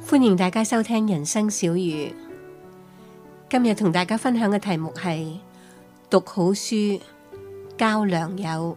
歡迎大家收聽人生小語。今日同大家分享嘅題目係讀好書，交良友。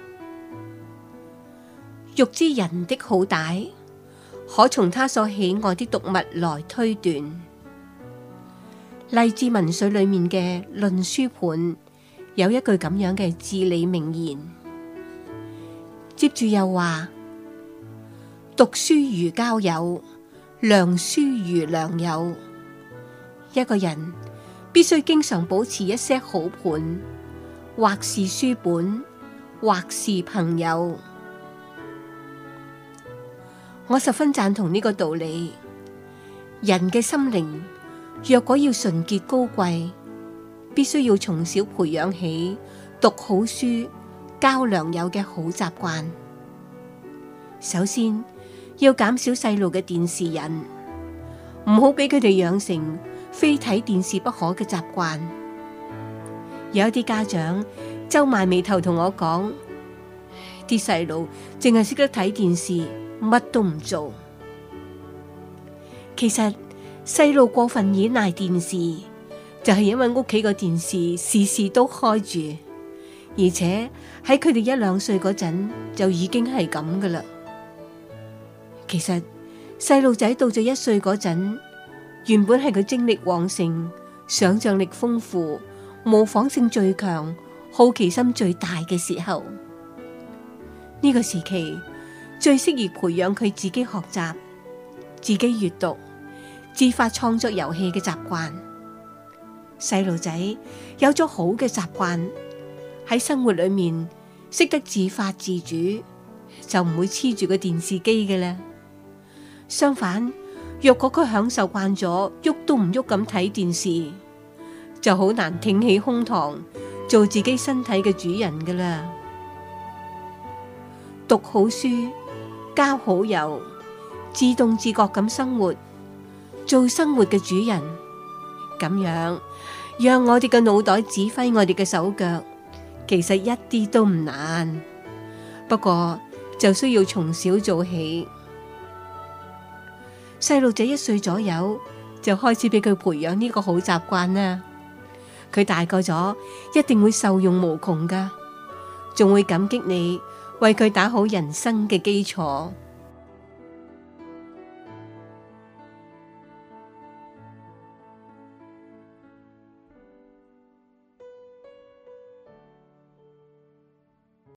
欲知人的好歹，可從他所喜愛的讀物來推斷。勵志文萃裏面嘅論書盤有一句咁樣嘅至理名言，接住又話：讀書如交友，良書如良友。一個人必須經常保持一些好伴，或是書本，或是朋友。我十分贊同呢個道理。人嘅心靈若果要純潔高貴，必須要從小培養起讀好書、交良友嘅好習慣。首先要減少細路嘅電視癮，唔好俾佢哋養成非睇電視不可嘅習慣。有一啲家長皺埋眉頭同我講，啲細路淨係識得睇電視，乜都唔做。其實細路過分依賴電視，就係因為屋企個電視時時都開住，而且喺佢哋1-2歲嗰陣就已經係咁噶啦。其實細路仔到咗1歲嗰陣，原本係佢精力旺盛、想象力豐富、模仿性最強、好奇心最大嘅時候。呢個時期最適宜培養佢自己學習、自己閱讀、自發創作遊戲嘅習慣。細路仔有咗好嘅習慣，喺生活裏面識得自發自主，就唔會黐住個電視機嘅啦。相反，若果佢享受慣咗喐都唔喐咁睇電視，就好難挺起胸膛做自己身體嘅主人噶啦。讀好書，交好友，自動自覺咁生活，做生活嘅主人，咁樣讓我哋嘅腦袋指揮我哋嘅手腳，其實一啲都唔難。不過就需要從小做起。細路仔1歲左右就開始俾佢培養呢個好習慣啦。佢大個咗一定會受用無窮噶，仲會感激你為佢打好人生嘅基礎。